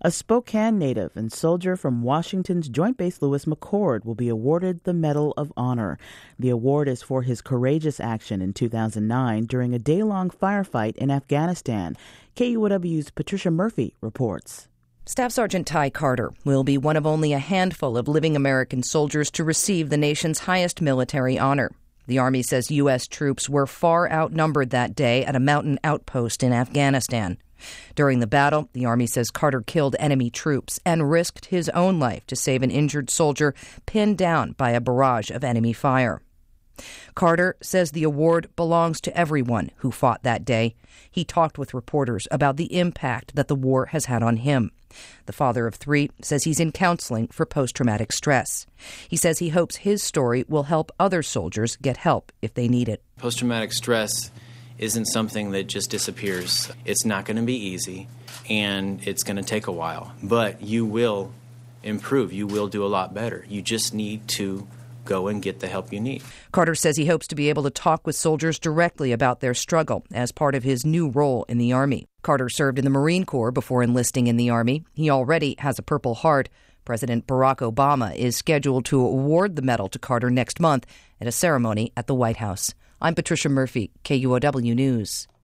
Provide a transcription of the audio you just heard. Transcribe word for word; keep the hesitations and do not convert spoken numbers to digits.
A Spokane native and soldier from Washington's Joint Base Lewis McChord will be awarded the Medal of Honor. The award is for his courageous action in two thousand nine during a day-long firefight in Afghanistan. K U O W's Patricia Murphy reports. Staff Sergeant Ty Carter will be one of only a handful of living American soldiers to receive the nation's highest military honor. The Army says U S troops were far outnumbered that day at a mountain outpost in Afghanistan. During the battle, the Army says Carter killed enemy troops and risked his own life to save an injured soldier pinned down by a barrage of enemy fire. Carter says the award belongs to everyone who fought that day. He talked with reporters about the impact that the war has had on him. The father of three says he's in counseling for post-traumatic stress. He says he hopes his story will help other soldiers get help if they need it. Post-traumatic stress isn't something that just disappears. It's not going to be easy, and it's going to take a while. But you will improve. You will do a lot better. You just need to go and get the help you need. Carter says he hopes to be able to talk with soldiers directly about their struggle as part of his new role in the Army. Carter served in the Marine Corps before enlisting in the Army. He already has a Purple Heart. President Barack Obama is scheduled to award the medal to Carter next month at a ceremony at the White House. I'm Patricia Murphy, K U O W News.